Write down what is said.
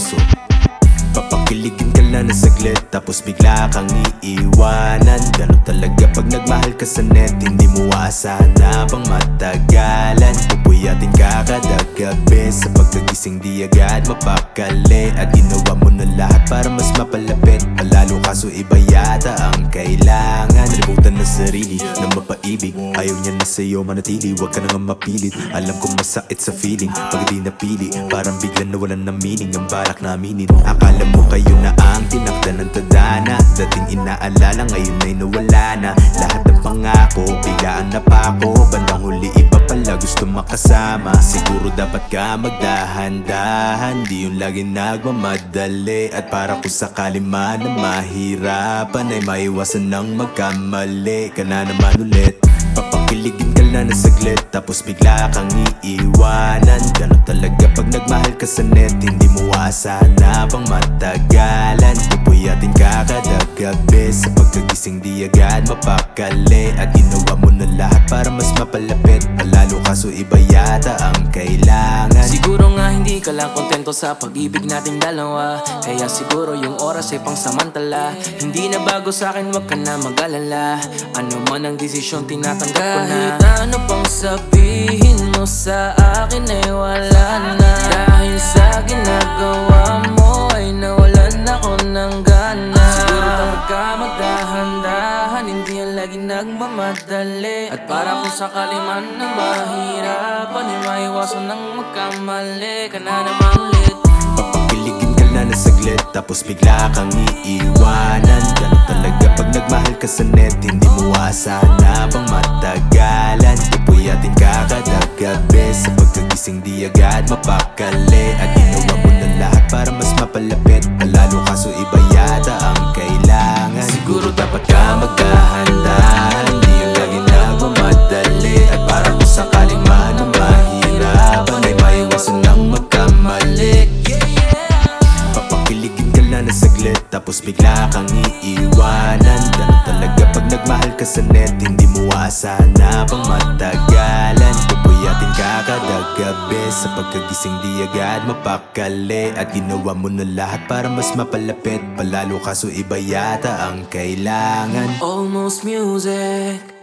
seryoso. Papakiligin ka lang na saglit, tapos bigla kang iiwanan. Ganun talaga pag nagmahal ka sa net, hindi mo aasahan na bang matagalan. Pupuyatin ka kada gabi, sa pagkagising di agad mapakali. At ginawa mo na lahat para mas mapalapit, palalo kaso iba yata ang kailangan. Nalimutan na sarili na mapaibig, ayaw niya na sa'yo manatili. Huwag ka nang mapilit, alam kong masakit sa feeling. Pag di napili, parang biglang nawalan ng meaning ang balak na aminin. Akala mo kayo na ang tinakda ng tadhana, dating inaalala ngayon ay nawala na. Lahat ng pangako, biglaan na pako, bandang huli iba pala gusto makasama. Siguro dapat ka magdahan-dahan, di yung lagi nagmamadali. At para kung sakali man na mahirapan, ay maiwasan ng magkamali ka na naman ulit. Papakiligin ka lang na saglit, tapos bigla kang iiwanan. Ganun talaga pag nagmahal ka sa net, hindi mo aasahan na bang matagalan. Pupuyatin ka kada gabi, sa pagkagising di agad mapakali. At ginawa mo na lahat para mas mapalapit, palalo kaso iba yata ang kailangan. Siguro nga hindi ka lang kontento sa pag-ibig nating dalawa, kaya siguro yung oras ay pangsamantala. Hindi na bago sa'kin, wag ka na mag-alala. Ano man ang desisyon, tinatanggap ko na. Kahit ano pang sabihin mo sa akin ay wala na. Dahil sa ginagawa mo ay nawalan ako ng gana. Siguro dapat ka magdahan-dahan, hindi yan laging nagmamadali. At para kung sakali man na mahirapan, ay maiwasan ng magkamali ka na naman ulit. Papakiligin ka lang na saglit, tapos bigla kang iiwanan. Ganun talaga pag nagmahal ka sa net, hindi mo aasahan na bang matagalan. Pupuyatin ka kada gabi, sa pagkagising di agad mapakali. At ginawa mo na lahat para mas mapalapit, palalo kaso iba yata ang kailangan. Siguro dapat ka magdahan-dahan, di yung lagi nagmamadali. At para kung sakaling man na mahirapan, ay maiwasan ng magkamali. Papakiligin ka lang na saglit, tapos bigla kang iiwanan. Ganun talaga pag nagmahal ka sa net, hindi mo aasahan na bang matagalan. Pupuyatin ka kada gabi, sa pagkagising di agad mapakali. At ginawa mo na lahat para mas mapalapit, palalo kaso iba yata ang kailangan. Almost music.